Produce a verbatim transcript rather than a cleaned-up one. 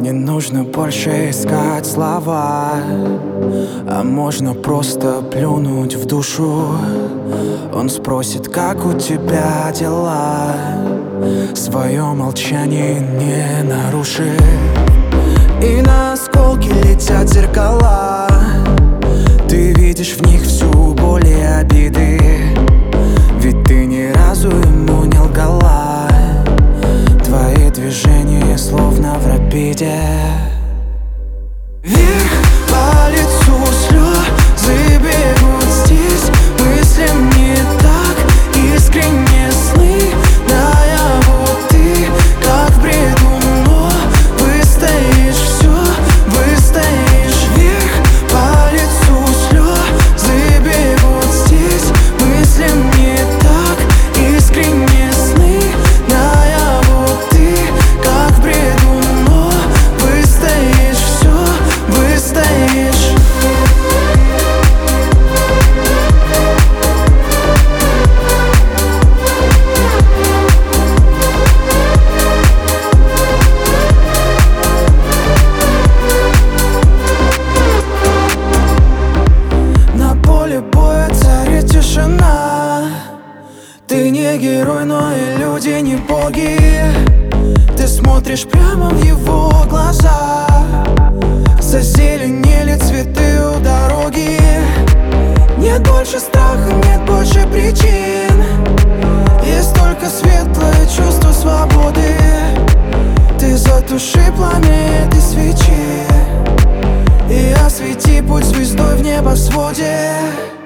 Не нужно больше искать слова, а можно просто плюнуть в душу. Он спросит, как у тебя дела, свое молчание не нарушив. И на осколки летят зеркала, ты видишь в них всю боль и обиды. Ведь ты ни разу ему не лгала, твои движения словно в рапиде. Вверх по лицу слезы бегут здесь, мысли не так искренне, сны наяву ты, как в бреду, но выстоишь, все выстоишь. Вверх по лицу слезы бегут здесь, мысли не так искренне, сны наяву ты, как в бреду, но выстоишь, все выстоишь. На поле боя царит тишина. Ты не герой, но и люди не боги. Ты смотришь прямо в его глаза, зазеленели цветы у дороги. Нет больше страха, нет больше причин, есть только светлое чувство свободы. Ты затуши пламя этой свечи и освети путь звездой в небосводе.